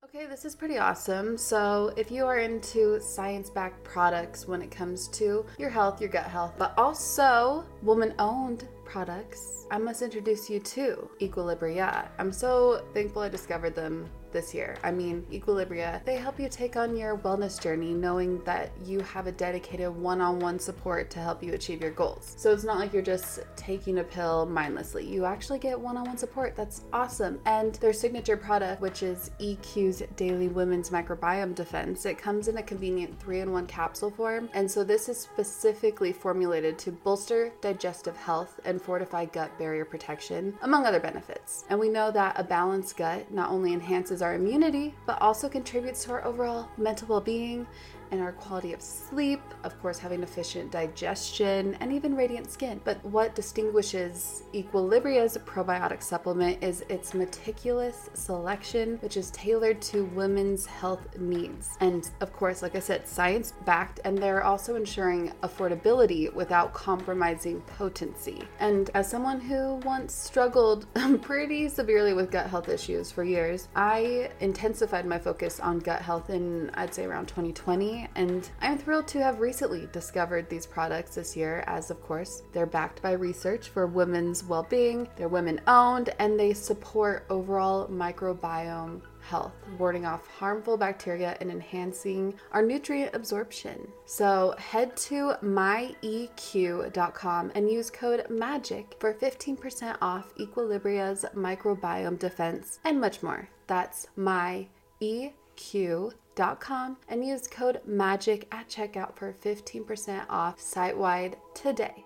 Okay, this is pretty awesome. So if you are into science-backed products when it comes to your health, your gut health, but also woman-owned products, I must introduce you to Equilibria. I'm so thankful I discovered them this year. Equilibria, they help you take on your wellness journey knowing that you have a dedicated one-on-one support to help you achieve your goals. So it's not like you're just taking a pill mindlessly. You actually get one-on-one support. That's awesome. And their signature product, which is EQ's Daily Women's Microbiome Defense, it comes in a convenient 3-in-1 capsule form. And so this is specifically formulated to bolster digestive health and fortify gut barrier protection, among other benefits. And we know that a balanced gut not only enhances our immunity, but also contributes to our overall mental well-being and our quality of sleep, of course, having efficient digestion and even radiant skin. But what distinguishes Equilibria's probiotic supplement is its meticulous selection, which is tailored to women's health needs. And of course, like I said, science-backed, and they're also ensuring affordability without compromising potency. And as someone who once struggled pretty severely with gut health issues for years, I intensified my focus on gut health in, I'd say, around 2020. And I'm thrilled to have recently discovered these products this year, as of course, they're backed by research for women's well-being, they're women-owned, and they support overall microbiome health, warding off harmful bacteria and enhancing our nutrient absorption. So head to myeq.com and use code MAGIC for 15% off Equilibria's microbiome defense and much more. That's myeq.com and use code MAGIC at checkout for 15% off site-wide today.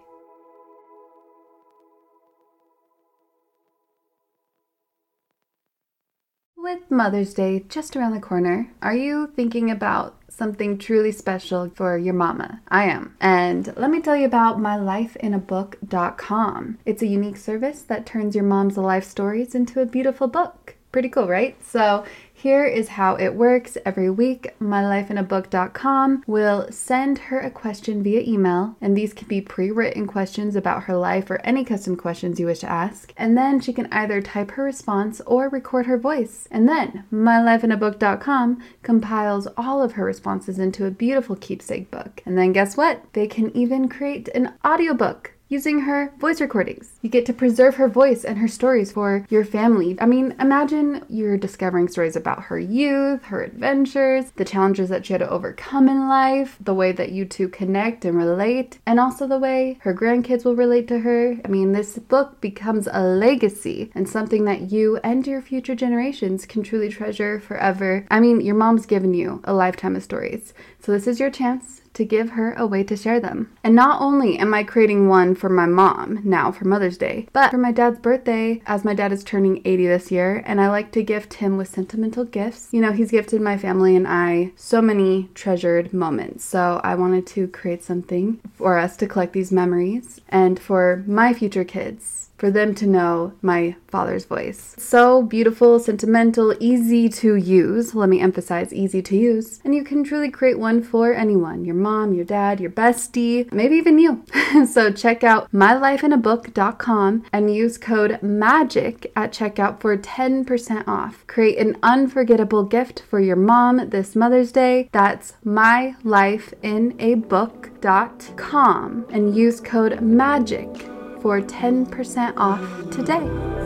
With Mother's Day just around the corner, are you thinking about something truly special for your mama? I am. And let me tell you about mylifeinabook.com. It's a unique service that turns your mom's life stories into a beautiful book. Pretty cool, right? So here is how it works. Every week, mylifeinabook.com will send her a question via email, and these can be pre-written questions about her life or any custom questions you wish to ask. And then she can either type her response or record her voice. And then mylifeinabook.com compiles all of her responses into a beautiful keepsake book. And then guess what? They can even create an audiobook using her voice recordings. You get to preserve her voice and her stories for your family. Imagine you're discovering stories about her youth, her adventures, the challenges that she had to overcome in life, the way that you two connect and relate, and also the way her grandkids will relate to her. This book becomes a legacy and something that you and your future generations can truly treasure forever. Your mom's given you a lifetime of stories, so this is your chance to give her a way to share them. And not only am I creating one for my mom now for Mother's Day, but for my dad's birthday, as my dad is turning 80 this year, and I like to gift him with sentimental gifts. He's gifted my family and I so many treasured moments. So I wanted to create something for us to collect these memories and for my future kids, for them to know my father's voice. So beautiful, sentimental, easy to use. Let me emphasize easy to use. And you can truly create one for anyone, your mom, your dad, your bestie, maybe even you. So check out mylifeinabook.com and use code MAGIC at checkout for 10% off. Create an unforgettable gift for your mom this Mother's Day. That's mylifeinabook.com and use code MAGIC for 10% off today.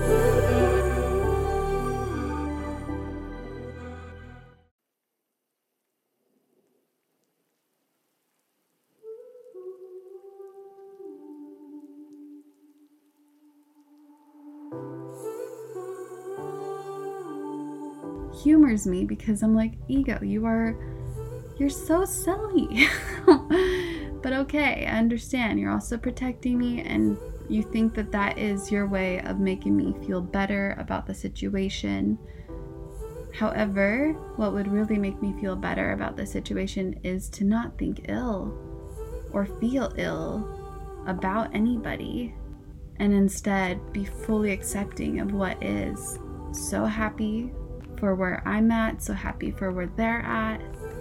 Humors me because I'm like, Ego, you're so silly. But okay, I understand. You're also protecting me, and you think that that is your way of making me feel better about the situation. However, what would really make me feel better about the situation is to not think ill or feel ill about anybody, and instead be fully accepting of what is. So happy for where I'm at, so happy for where they're at.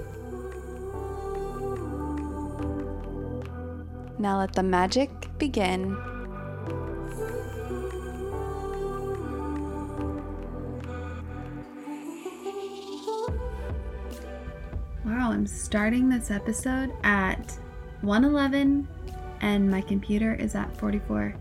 Now let the magic begin. Wow, I'm starting this episode at 1:11 and my computer is at 44%.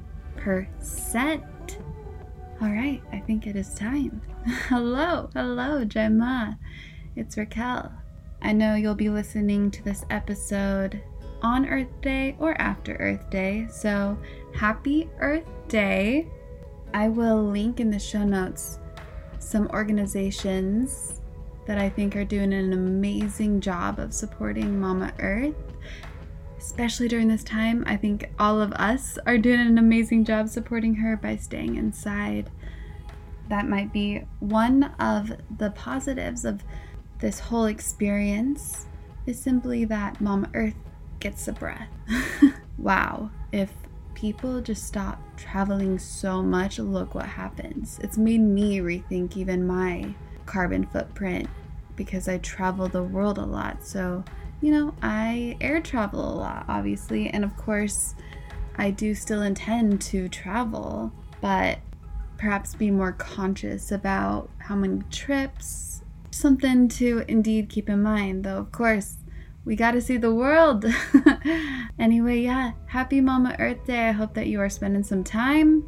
All right, I think it is time. Hello, Gemma. It's Raquel. I know you'll be listening to this episode on Earth Day or after Earth Day, so happy Earth Day. I will link in the show notes some organizations that I think are doing an amazing job of supporting Mama Earth. Especially during this time, I think all of us are doing an amazing job supporting her by staying inside. That might be one of the positives of this whole experience, is simply that Mama Earth gets a breath. Wow, if people just stop traveling so much, look what happens. It's made me rethink even my carbon footprint because I travel the world a lot. So, I air travel a lot, obviously, and of course, I do still intend to travel, but perhaps be more conscious about how many trips. Something to indeed keep in mind, though, of course, we got to see the world. Anyway, yeah, happy Mama Earth Day. I hope that you are spending some time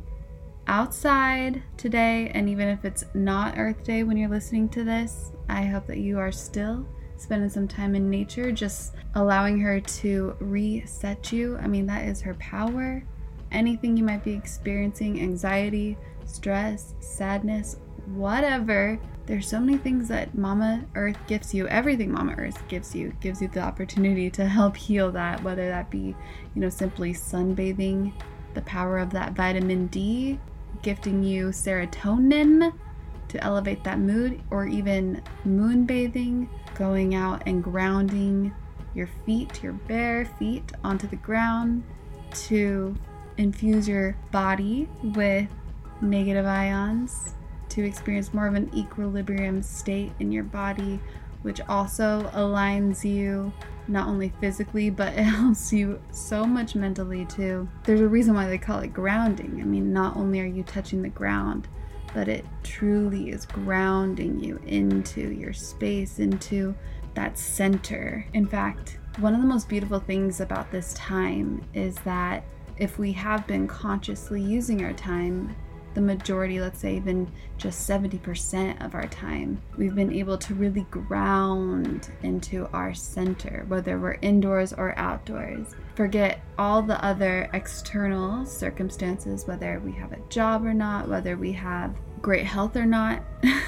outside today, and even if it's not Earth Day when you're listening to this, I hope that you are still spending some time in nature, just allowing her to reset you. I mean, that is her power. Anything you might be experiencing, anxiety, stress, sadness, whatever, there's so many things that Mama Earth gives you. Everything Mama Earth gives you the opportunity to help heal that, whether that be, simply sunbathing, the power of that vitamin D, gifting you serotonin to elevate that mood, or even moonbathing, going out and grounding your feet, your bare feet onto the ground to infuse your body with negative ions, to experience more of an equilibrium state in your body, which also aligns you not only physically, but it helps you so much mentally too. There's a reason why they call it grounding. I mean, not only are you touching the ground, but it truly is grounding you into your space, into that center. In fact, one of the most beautiful things about this time is that if we have been consciously using our time, the majority, let's say even just 70% of our time, we've been able to really ground into our center, whether we're indoors or outdoors. Forget all the other external circumstances, whether we have a job or not, whether we have great health or not.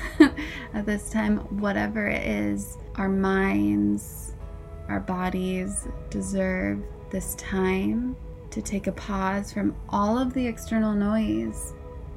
At this time, whatever it is, our minds, our bodies deserve this time to take a pause from all of the external noise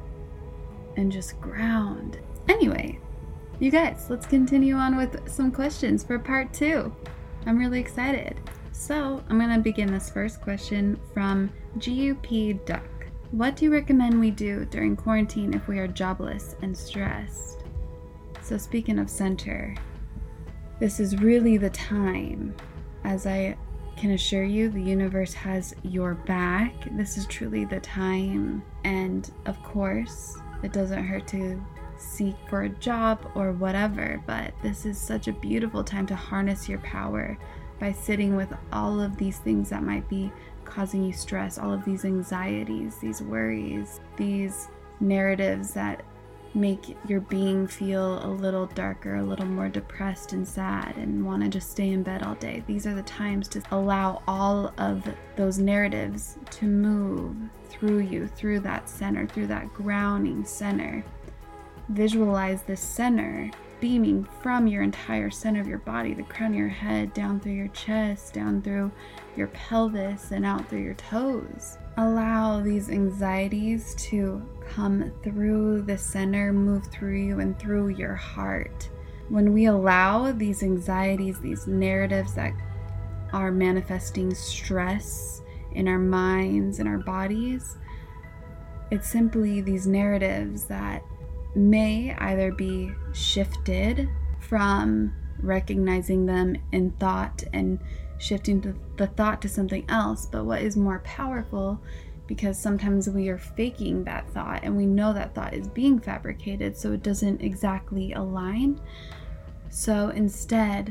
and just ground. Anyway, you guys, let's continue on with some questions for part 2. I'm really excited. So I'm going to begin this first question from GUP Duck. What do you recommend we do during quarantine if we are jobless and stressed? So speaking of center, this is really the time. As I can assure you, the universe has your back. This is truly the time. And of course, it doesn't hurt to seek for a job or whatever, but this is such a beautiful time to harness your power by sitting with all of these things that might be causing you stress, all of these anxieties, these worries, these narratives that make your being feel a little darker, a little more depressed and sad and want to just stay in bed all day. These are the times to allow all of those narratives to move through you, through that center, through that grounding center. Visualize this center beaming from your entire center of your body, the crown of your head, down through your chest, down through your pelvis, and out through your toes. Allow these anxieties to come through the center, move through you and through your heart. When we allow these anxieties, these narratives that are manifesting stress in our minds and our bodies, it's simply these narratives that may either be shifted from recognizing them in thought and shifting the thought to something else. But what is more powerful, because sometimes we are faking that thought and we know that thought is being fabricated, so it doesn't exactly align. So instead,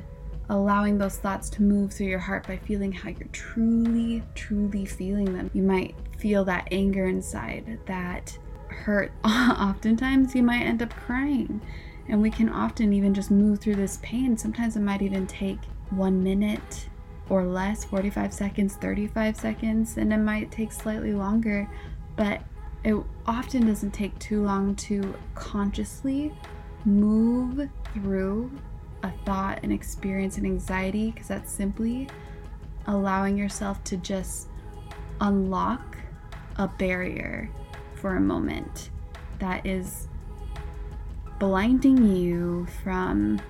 allowing those thoughts to move through your heart by feeling how you're truly, truly feeling them. You might feel that anger inside, that hurt. Oftentimes you might end up crying, and we can often even just move through this pain. Sometimes it might even take 1 minute or less, 45 seconds, 35 seconds, and it might take slightly longer, but it often doesn't take too long to consciously move through a thought, an experience, an anxiety, because that's simply allowing yourself to just unlock a barrier for a moment that is blinding you from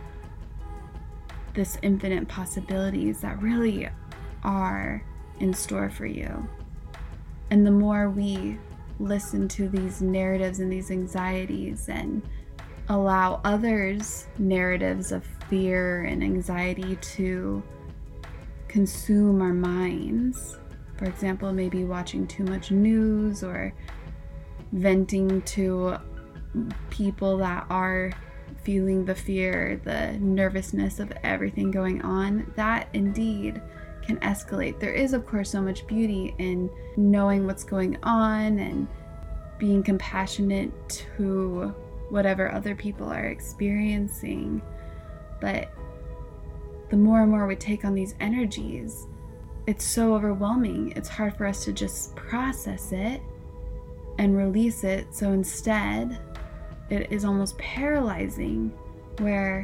this infinite possibilities that really are in store for you. And the more we listen to these narratives and these anxieties and allow others' narratives of fear and anxiety to consume our minds, for example, maybe watching too much news or venting to people that are feeling the fear, the nervousness of everything going on, that indeed can escalate. There is, of course, so much beauty in knowing what's going on and being compassionate to whatever other people are experiencing. But the more and more we take on these energies, it's so overwhelming. It's hard for us to just process it and release it. So instead, it is almost paralyzing, where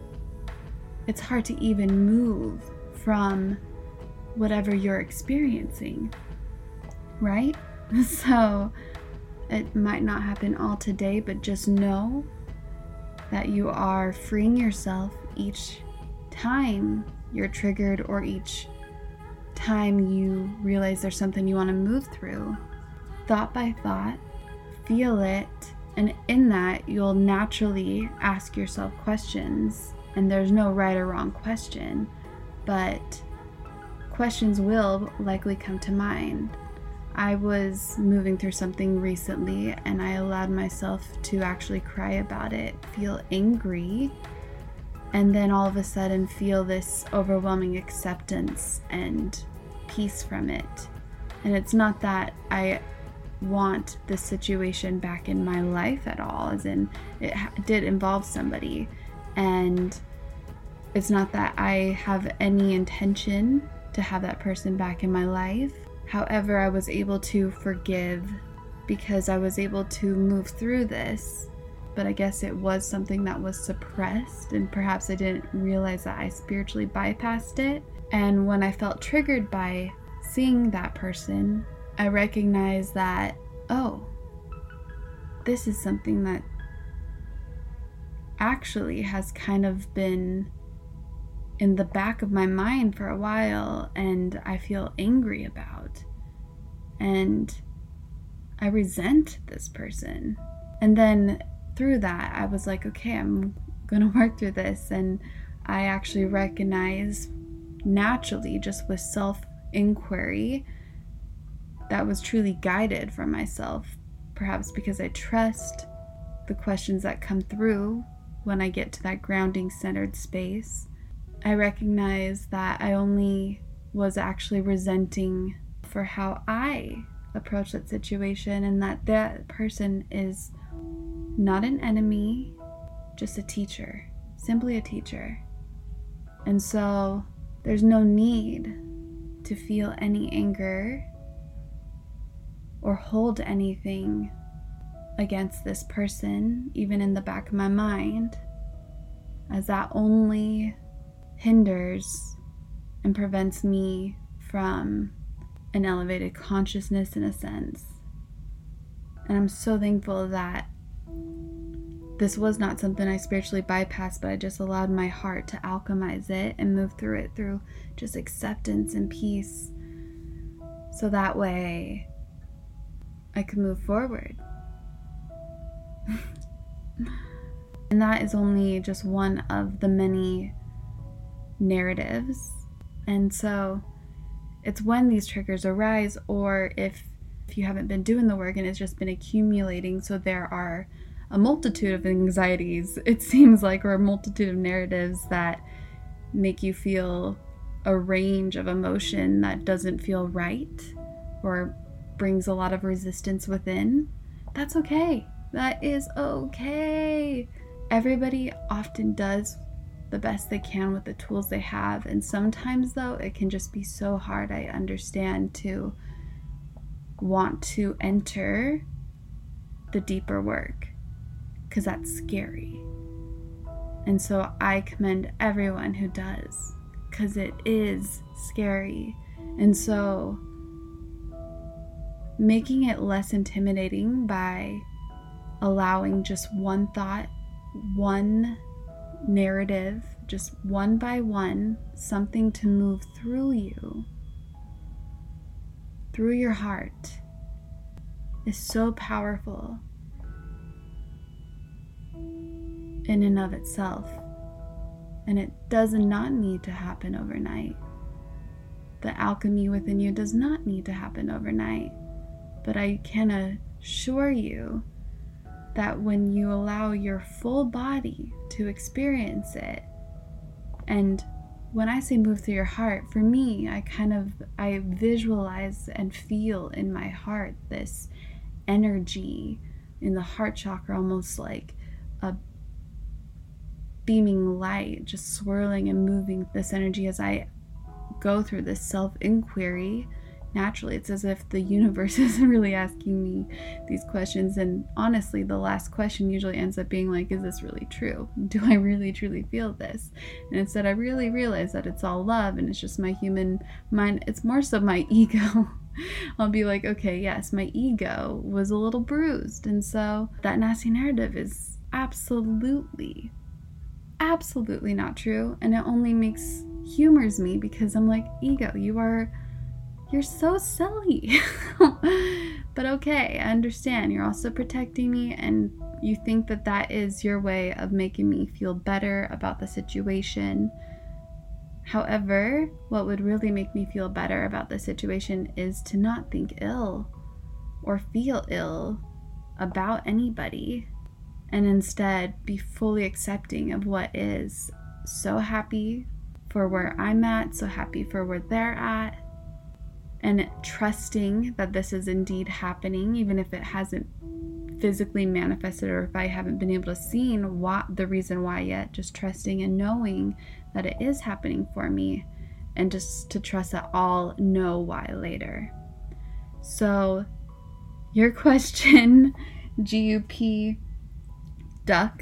it's hard to even move from whatever you're experiencing, right? So it might not happen all today, but just know that you are freeing yourself each time you're triggered or each time you realize there's something you want to move through. Thought by thought, feel it, and in that you'll naturally ask yourself questions. And there's no right or wrong question, but questions will likely come to mind. I was moving through something recently, and I allowed myself to actually cry about it, feel angry, and then all of a sudden feel this overwhelming acceptance and peace from it. And it's not that I want this situation back in my life at all, as in it did involve somebody, and it's not that I have any intention to have that person back in my life. However, I was able to forgive because I was able to move through this, but I guess it was something that was suppressed, and perhaps I didn't realize that I spiritually bypassed it. And when I felt triggered by seeing that person, I recognized that, oh, this is something that actually has kind of been in the back of my mind for a while, and I feel angry about, and I resent this person. And then through that, I was like, okay, I'm gonna work through this. And I actually recognize naturally, just with self-inquiry, that was truly guided from myself, perhaps because I trust the questions that come through when I get to that grounding centered space. I recognize that I only was actually resenting for how I approached that situation, and that person is not an enemy, just a teacher, simply a teacher. And so there's no need to feel any anger or hold anything against this person, even in the back of my mind, as that only hinders and prevents me from an elevated consciousness in a sense. And I'm so thankful that this was not something I spiritually bypassed, but I just allowed my heart to alchemize it and move through it through just acceptance and peace, so that way I could move forward. And that is only just one of the many narratives. And so it's when these triggers arise, or if you haven't been doing the work and it's just been accumulating, so there are a multitude of anxieties, it seems like, or a multitude of narratives that make you feel a range of emotion that doesn't feel right or brings a lot of resistance within, that's okay. That is okay. Everybody often does the best they can with the tools they have. And sometimes, though, it can just be so hard, I understand, to want to enter the deeper work because that's scary. And so I commend everyone who does, because it is scary. And so making it less intimidating by allowing just one thought, one narrative, just one by one, something to move through you, through your heart, is so powerful in and of itself. And it does not need to happen overnight. The alchemy within you does not need to happen overnight. But I can assure you that when you allow your full body to experience it, and when I say move through your heart, for me, I visualize and feel in my heart this energy in the heart chakra, almost like a beaming light, just swirling and moving this energy as I go through this self-inquiry. Naturally, it's as if the universe is really asking me these questions. And honestly, the last question usually ends up being like, is this really true? Do I really truly feel this? And instead, I really realize that it's all love and it's just my human mind. It's more so my ego. I'll be like, okay, yes, my ego was a little bruised. And so that nasty narrative is absolutely not true. And it only humors me because I'm like, ego, you're so silly. But okay, I understand. You're also protecting me, and you think that that is your way of making me feel better about the situation. However, what would really make me feel better about the situation is to not think ill or feel ill about anybody, and instead be fully accepting of what is. So happy for where I'm at, so happy for where they're at, and trusting that this is indeed happening, even if it hasn't physically manifested or if I haven't been able to see the reason why yet. Just trusting and knowing that it is happening for me, and just to trust that I'll know why later. So your question, GUP Duck,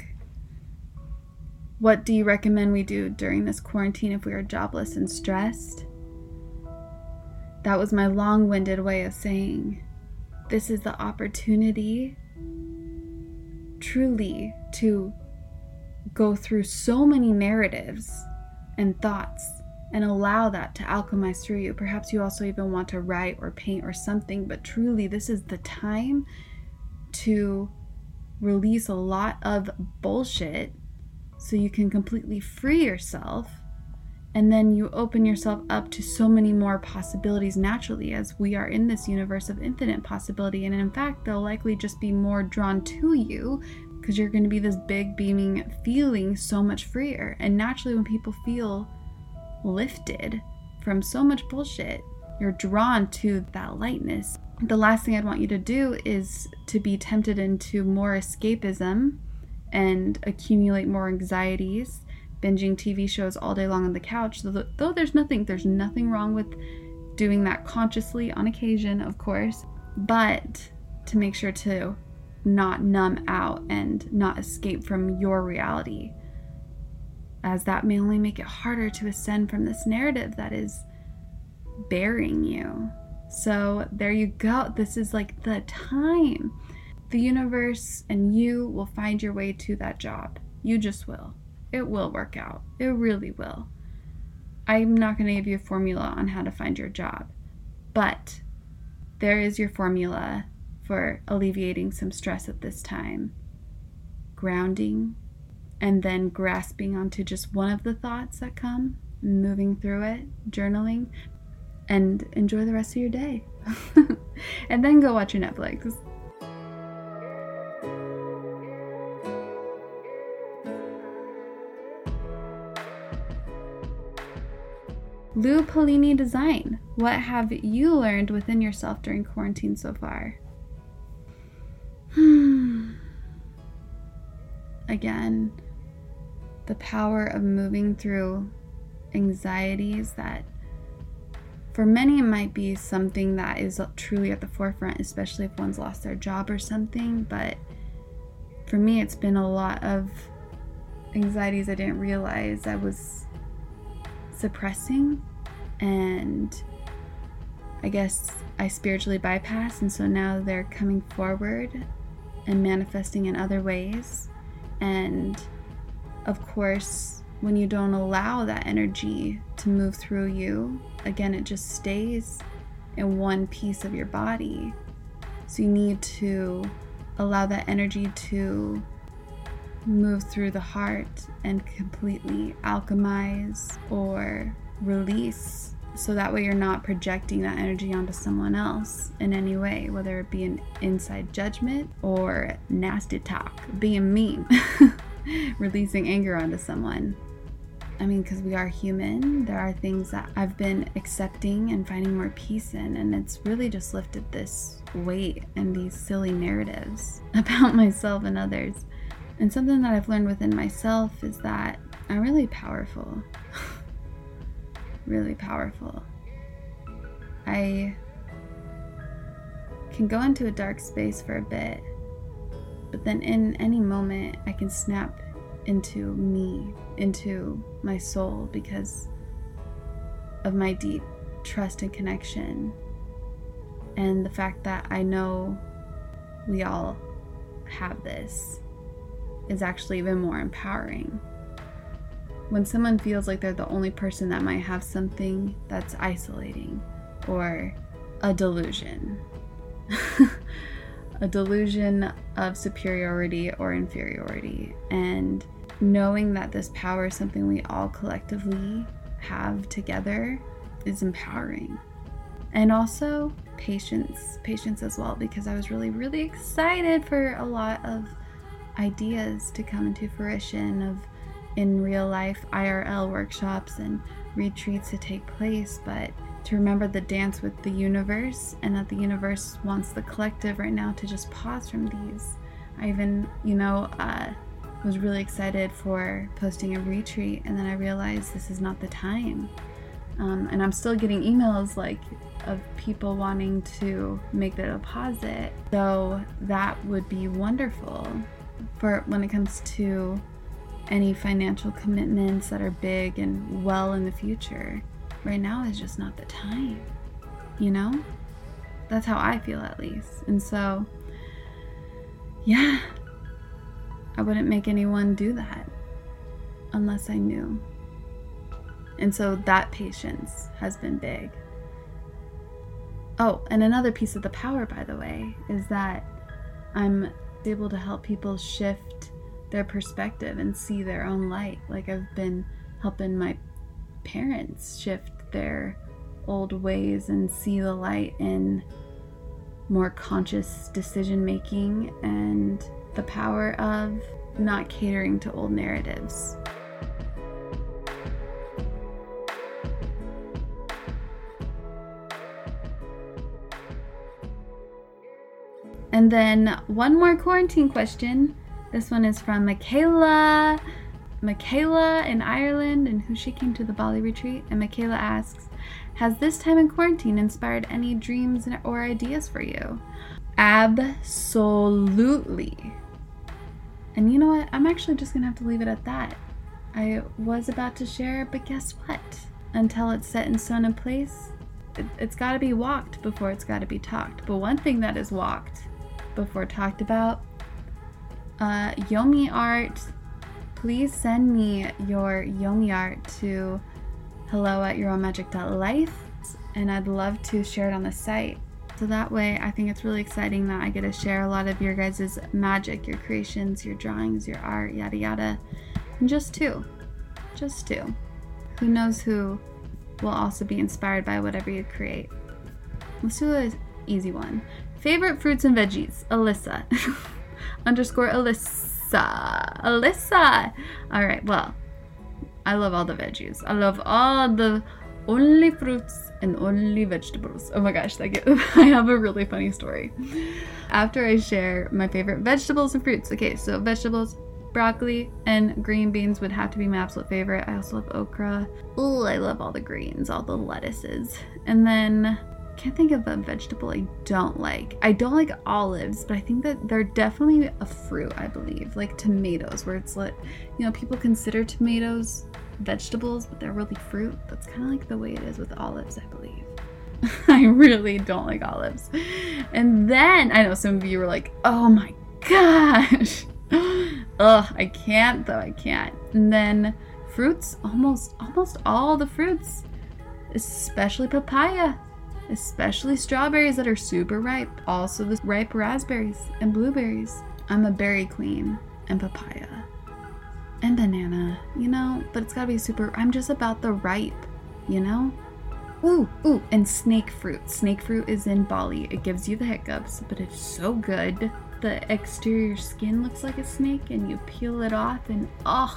what do you recommend we do during this quarantine if we are jobless and stressed? That was my long-winded way of saying this is the opportunity truly to go through so many narratives and thoughts and allow that to alchemize through you. Perhaps you also even want to write or paint or something, but truly this is the time to release a lot of bullshit so you can completely free yourself. And then you open yourself up to so many more possibilities naturally, as we are in this universe of infinite possibility. And in fact, they'll likely just be more drawn to you because you're going to be this big beaming feeling so much freer. And naturally, when people feel lifted from so much bullshit, you're drawn to that lightness. The last thing I'd want you to do is to be tempted into more escapism and accumulate more anxieties, binging TV shows all day long on the couch. Though there's nothing wrong with doing that consciously on occasion, of course, but to make sure to not numb out and not escape from your reality, as that may only make it harder to ascend from this narrative that is bearing you. So there you go. This is like the time. The universe and you will find your way to that job. You just will. It will work out. It really will. I'm not going to give you a formula on how to find your job, but there is your formula for alleviating some stress at this time. Grounding, and then grasping onto just one of the thoughts that come, moving through it, journaling, and enjoy the rest of your day. And then go watch your Netflix. Lou Polini Design, what have you learned within yourself during quarantine so far? Again, the power of moving through anxieties that for many it might be something that is truly at the forefront, especially if one's lost their job or something. But for me, it's been a lot of anxieties I didn't realize I was suppressing, and I guess I spiritually bypassed, and so now they're coming forward and manifesting in other ways. And of course, when you don't allow that energy to move through you, again, it just stays in one piece of your body. So you need to allow that energy to move through the heart and completely alchemize or release, so that way you're not projecting that energy onto someone else in any way, whether it be an inside judgment or nasty talk, being mean, releasing anger onto someone. I mean, because we are human, there are things that I've been accepting and finding more peace in, and it's really just lifted this weight and these silly narratives about myself and others. And something that I've learned within myself is that I'm really powerful. Really powerful. I can go into a dark space for a bit, but then in any moment I can snap into me, into my soul, because of my deep trust and connection, and the fact that I know we all have this is actually even more empowering. When someone feels like they're the only person that might have something, that's isolating, or a delusion. A delusion of superiority or inferiority. And knowing that this power is something we all collectively have together is empowering. And also patience as well, because I was really, really excited for a lot of ideas to come into fruition of in real life IRL workshops and retreats to take place, but to remember the dance with the universe, and that the universe wants the collective right now to just pause from these. I even, was really excited for posting a retreat, and then I realized this is not the time. And I'm still getting emails of people wanting to make the deposit. So that would be wonderful for when it comes to any financial commitments that are big and well in the future. Right now is just not the time, That's how I feel, at least. And so, yeah, I wouldn't make anyone do that unless I knew. And so that patience has been big. Oh, and another piece of the power, by the way, is that I'm able to help people shift their perspective and see their own light. Like I've been helping my parents shift their old ways and see the light in more conscious decision making and the power of not catering to old narratives. And then one more quarantine question. This one is from Michaela in Ireland, and who she came to the Bali retreat. And Michaela asks, has this time in quarantine inspired any dreams or ideas for you? Absolutely. And you know what? I'm actually just gonna have to leave it at that. I was about to share, but guess what? Until it's set in stone in place, it's gotta be walked before it's gotta be talked. But one thing that is walked before talked about, Yomi art. Please send me your Yomi art to hello@yourownmagic.life, and I'd love to share it on the site. So that way, I think it's really exciting that I get to share a lot of your guys' magic, your creations, your drawings, your art, yada yada. And just two. Who knows who will also be inspired by whatever you create. Let's do an easy one. Favorite fruits and veggies, Alyssa. _Alyssa. All right, well, I love all the veggies. I love all the only fruits and only vegetables. Oh my gosh, I have a really funny story. After I share my favorite vegetables and fruits. Okay, so vegetables, broccoli and green beans would have to be my absolute favorite. I also love okra. Oh, I love all the greens, all the lettuces. And then can't think of a vegetable I don't like. I don't like olives, but I think that they're definitely a fruit, I believe. Like tomatoes, where it's like, you know, people consider tomatoes vegetables, but they're really fruit. That's kind of like the way it is with olives, I believe. I really don't like olives. And then, I know some of you were like, oh my gosh. Ugh, I can't though, I can't. And then fruits, almost all the fruits, especially papaya. Especially strawberries that are super ripe. Also the ripe raspberries and blueberries. I'm a berry queen. And papaya. And banana, you know? But it's gotta be super, I'm just about the ripe, you know? Ooh, and snake fruit. Snake fruit is in Bali. It gives you the hiccups, but it's so good. The exterior skin looks like a snake and you peel it off and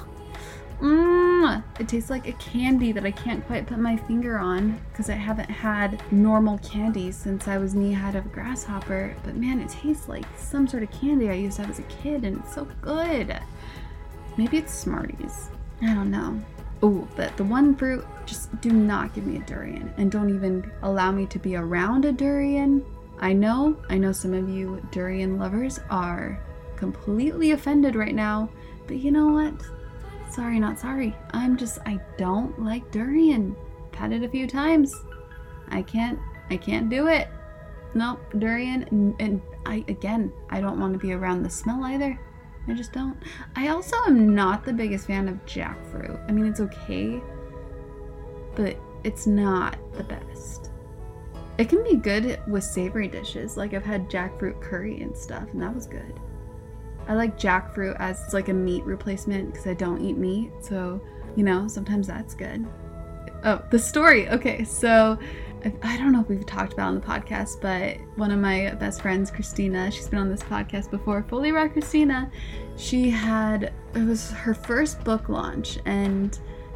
it tastes like a candy that I can't quite put my finger on because I haven't had normal candy since I was knee-high of a grasshopper. But man, it tastes like some sort of candy I used to have as a kid and it's so good. Maybe it's Smarties. I don't know. Oh, but the one fruit, just do not give me a durian and don't even allow me to be around a durian. I know some of you durian lovers are completely offended right now, but you know what? Sorry, not sorry. I don't like durian. I've had it a few times. I can't do it. Nope, durian. And I don't want to be around the smell either. I just don't. I also am not the biggest fan of jackfruit. I mean, it's okay, but it's not the best. It can be good with savory dishes. Like I've had jackfruit curry and stuff, and that was good. I like jackfruit as like a meat replacement because I don't eat meat. So, you know, sometimes that's good. Oh, the story. Okay, so I don't know if we've talked about it on the podcast, but one of my best friends, Christina, she's been on this podcast before, Fully Raw Christina, it was her first book launch, and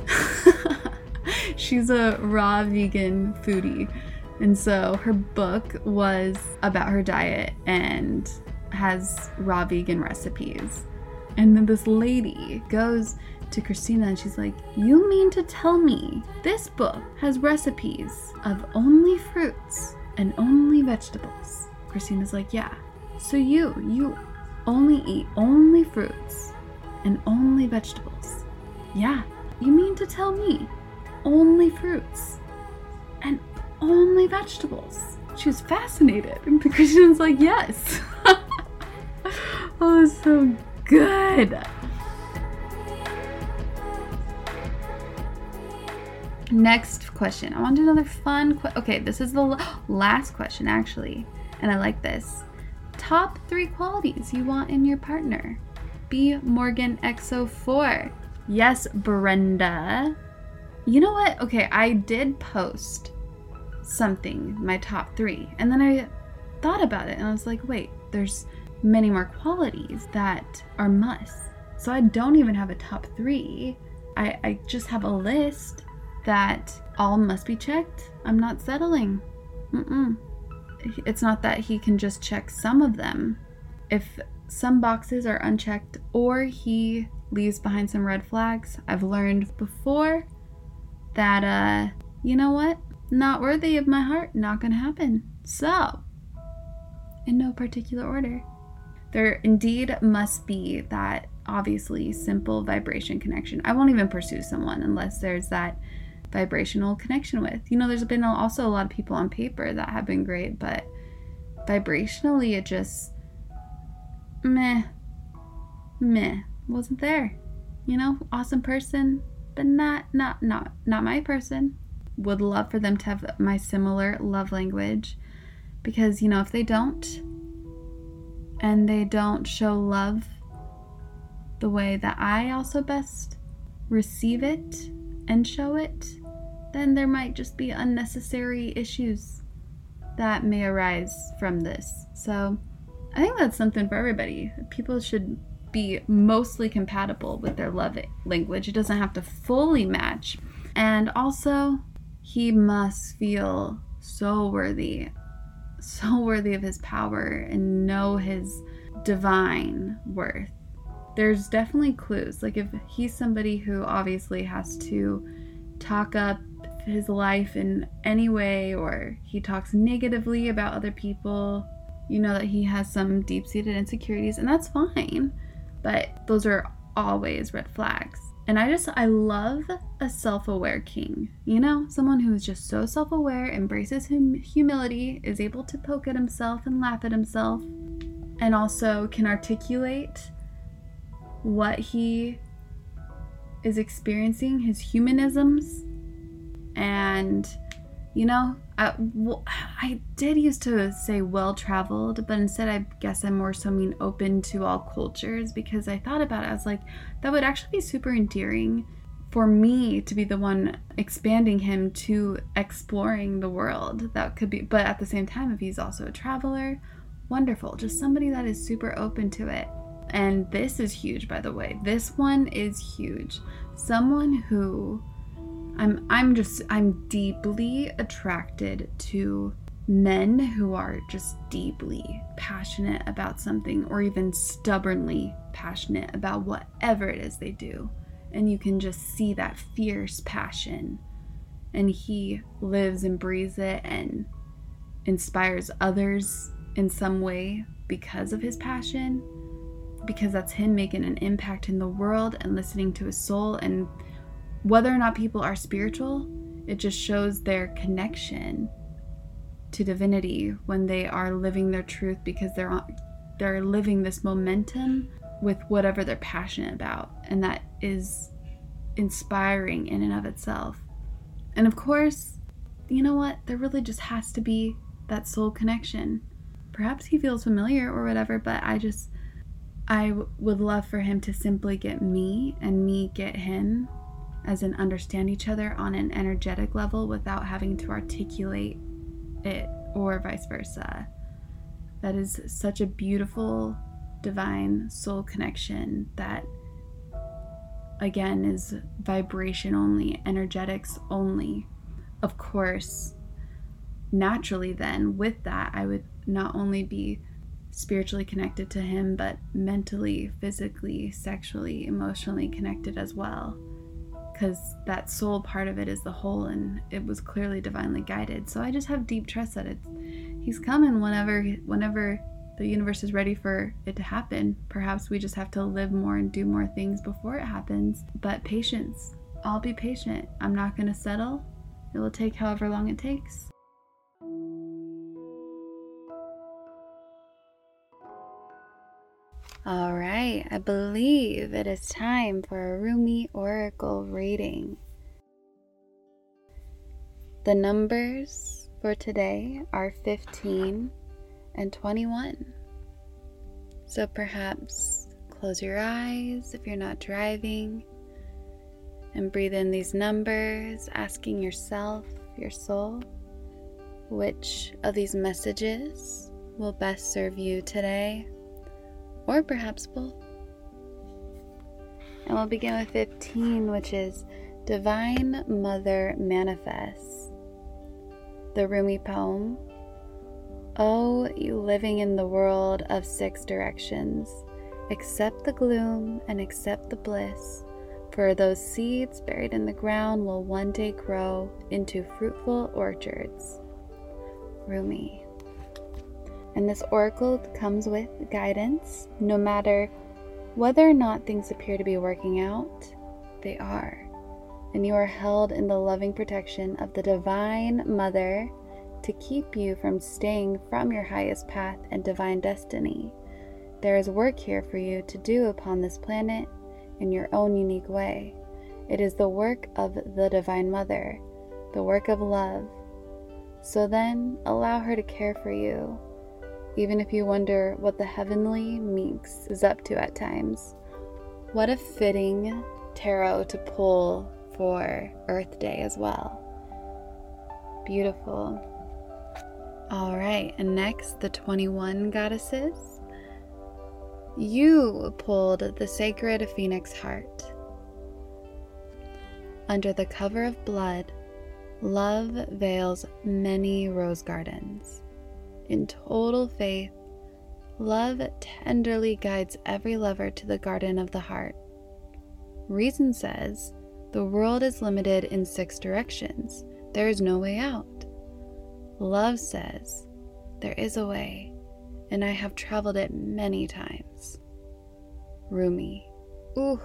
she's a raw vegan foodie. And so her book was about her diet and has raw vegan recipes. And then this lady goes to Christina and she's like, you mean to tell me this book has recipes of only fruits and only vegetables? Christina's like, yeah. So you only eat only fruits and only vegetables? Yeah. You mean to tell me only fruits and only vegetables? She was fascinated. And Christina's like, yes. Oh, so good. Next question. I want to do another fun okay, this is the last question actually, and I like this. Top 3 qualities you want in your partner. B Morgan XO4. Yes, Brenda. You know what? Okay, I did post something, my top 3, and then I thought about it and I was like, wait, there's many more qualities that are musts. So I don't even have a top 3. I just have a list that all must be checked. I'm not settling. It's not that he can just check some of them. If some boxes are unchecked or he leaves behind some red flags, I've learned before that, you know what? Not worthy of my heart, not gonna happen. So, in no particular order. There indeed must be that obviously simple vibration connection. I won't even pursue someone unless there's that vibrational connection with. You know, there's been also a lot of people on paper that have been great, but vibrationally it just meh, wasn't there. You know, awesome person, but not my person. Would love for them to have my similar love language, because, you know, if they don't, and they don't show love the way that I also best receive it and show it, then there might just be unnecessary issues that may arise from this. So I think that's something for everybody. People should be mostly compatible with their love language. It doesn't have to fully match. And also, he must feel so worthy of his power and know his divine worth. There's definitely clues. Like if he's somebody who obviously has to talk up his life in any way, or he talks negatively about other people, you know that he has some deep-seated insecurities, and that's fine, but those are always red flags. And I love a self-aware king, you know, someone who is just so self-aware, embraces humility, is able to poke at himself and laugh at himself, and also can articulate what he is experiencing, his humanisms. And, you know, I did used to say well-traveled, but instead I guess I more so mean open to all cultures, because I thought about it. I was like, that would actually be super endearing for me to be the one expanding him to exploring the world. That could be, but at the same time, if he's also a traveler, wonderful. Just somebody that is super open to it. And this is huge, by the way. This one is huge. Someone who I'm deeply attracted to men who are just deeply passionate about something, or even stubbornly passionate about whatever it is they do. And you can just see that fierce passion. And he lives and breathes it and inspires others in some way because of his passion. Because that's him making an impact in the world and listening to his soul. And whether or not people are spiritual, it just shows their connection to divinity when they are living their truth, because they're living this momentum with whatever they're passionate about, and that is inspiring in and of itself. And of course, you know what? There really just has to be that soul connection. Perhaps he feels familiar or whatever, but I would love for him to simply get me and me get him, as in understand each other on an energetic level without having to articulate it, or vice versa. That is such a beautiful, divine soul connection that, again, is vibration only, energetics only. Of course, naturally then, with that, I would not only be spiritually connected to him, but mentally, physically, sexually, emotionally connected as well. Because that soul part of it is the whole, and it was clearly divinely guided. So I just have deep trust that he's coming whenever the universe is ready for it to happen. Perhaps we just have to live more and do more things before it happens. But patience. I'll be patient. I'm not going to settle. It will take however long it takes. All right, I believe it is time for a Rumi Oracle reading. The numbers for today are 15 and 21. So perhaps close your eyes if you're not driving, and breathe in these numbers, asking yourself, your soul, which of these messages will best serve you today, or perhaps both. And we'll begin with 15, which is Divine Mother Manifests. The Rumi poem. Oh, you living in the world of 6 directions, accept the gloom and accept the bliss, for those seeds buried in the ground will one day grow into fruitful orchards. Rumi. And this oracle comes with guidance. No matter whether or not things appear to be working out, they are. And you are held in the loving protection of the Divine Mother to keep you from staying from your highest path and divine destiny. There is work here for you to do upon this planet in your own unique way. It is the work of the Divine Mother, the work of love. So then, allow her to care for you, even if you wonder what the heavenly minx is up to at times. What a fitting tarot to pull for Earth Day as well. Beautiful. All right, and next, the 21 goddesses. You pulled the sacred phoenix heart. Under the cover of blood, Love veils many rose gardens. In total faith, love tenderly guides every lover to the garden of the heart. Reason says the world is limited in 6 directions. There is no way out. Love says there is a way, and I have traveled it many times. Rumi. Ooh.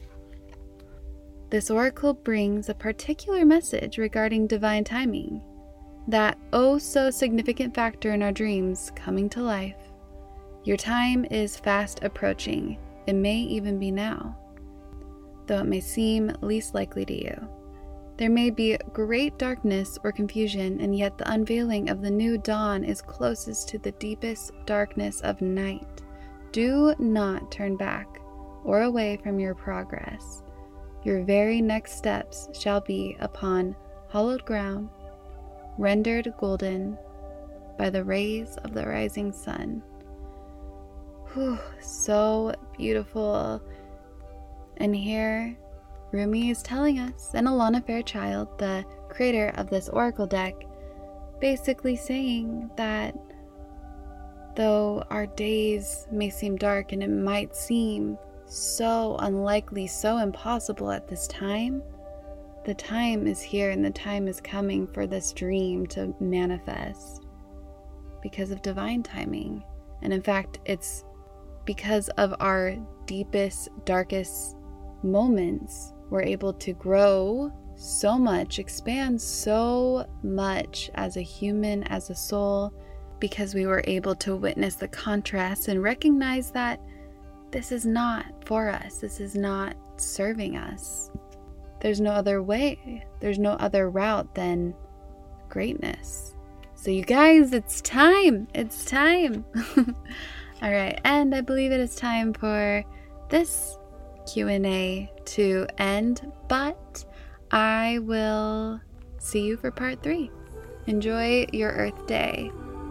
This oracle brings a particular message regarding divine timing, that oh so significant factor in our dreams coming to life. Your time is fast approaching. It may even be now, though it may seem least likely to you. There may be great darkness or confusion, and yet the unveiling of the new dawn is closest to the deepest darkness of night. Do not turn back or away from your progress. Your very next steps shall be upon hallowed ground, rendered golden by the rays of the rising sun. Whew, so beautiful. And here, Rumi is telling us, and Alana Fairchild, the creator of this oracle deck, basically saying that though our days may seem dark and it might seem so unlikely, so impossible at this time, the time is here and the time is coming for this dream to manifest because of divine timing. And in fact, it's because of our deepest, darkest moments we're able to grow so much, expand so much as a human, as a soul, because we were able to witness the contrast and recognize that this is not for us. This is not serving us. There's no other way. There's no other route than greatness. So you guys, it's time. It's time. All right. And I believe it is time for this Q&A to end, but I will see you for part 3. Enjoy your Earth Day.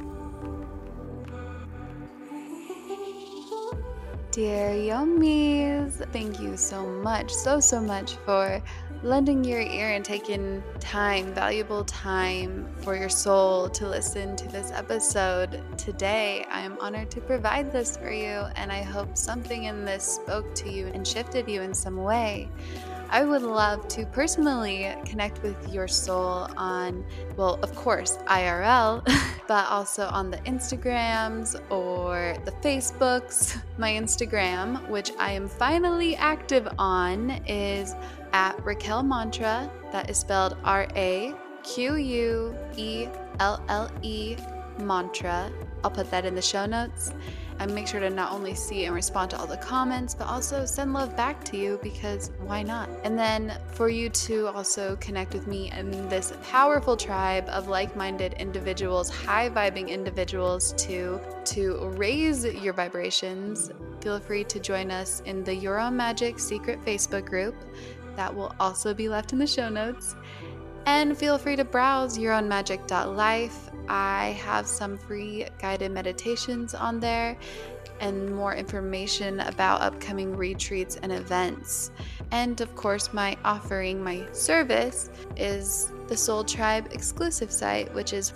Dear Yummies, thank you so much, so much for lending your ear and taking time, valuable time for your soul to listen to this episode. Today, I am honored to provide this for you, and I hope something in this spoke to you and shifted you in some way. I would love to personally connect with your soul on, well, of course, IRL, but also on the Instagrams or the Facebooks. My Instagram, which I am finally active on, is at Raquelle Mantra. That is spelled RAQUELLE Mantra. I'll put that in the show notes. And make sure to not only see and respond to all the comments, but also send love back to you, because why not? And then for you to also connect with me and this powerful tribe of like-minded individuals, high-vibing individuals to raise your vibrations, feel free to join us in the Your Own Magic secret Facebook group. That will also be left in the show notes. And feel free to browse yourownmagic.life. I have some free guided meditations on there and more information about upcoming retreats and events. And of course, my service is the Soul Tribe exclusive site, which is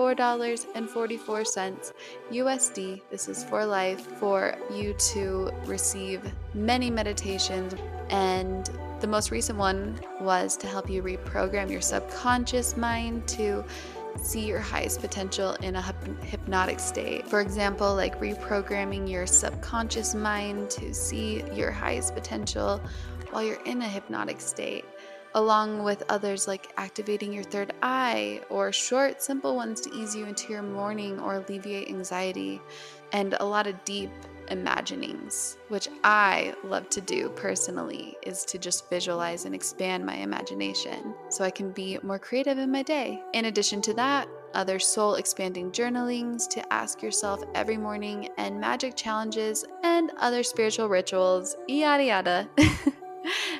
$44.44 USD. This is for life, for you to receive many meditations. And the most recent one was to help you reprogram your subconscious mind to see your highest potential in a hypnotic state. For example, like reprogramming your subconscious mind to see your highest potential while you're in a hypnotic state, along with others like activating your third eye, or short, simple ones to ease you into your morning or alleviate anxiety, and a lot of deep imaginings, which I love to do personally, is to just visualize and expand my imagination so I can be more creative in my day. In addition to that, other soul expanding journalings to ask yourself every morning, and magic challenges and other spiritual rituals, yada yada.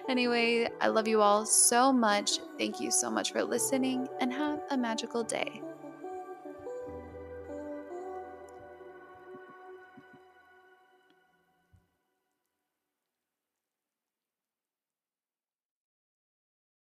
Anyway, I love you all so much. Thank you so much for listening, and have a magical day.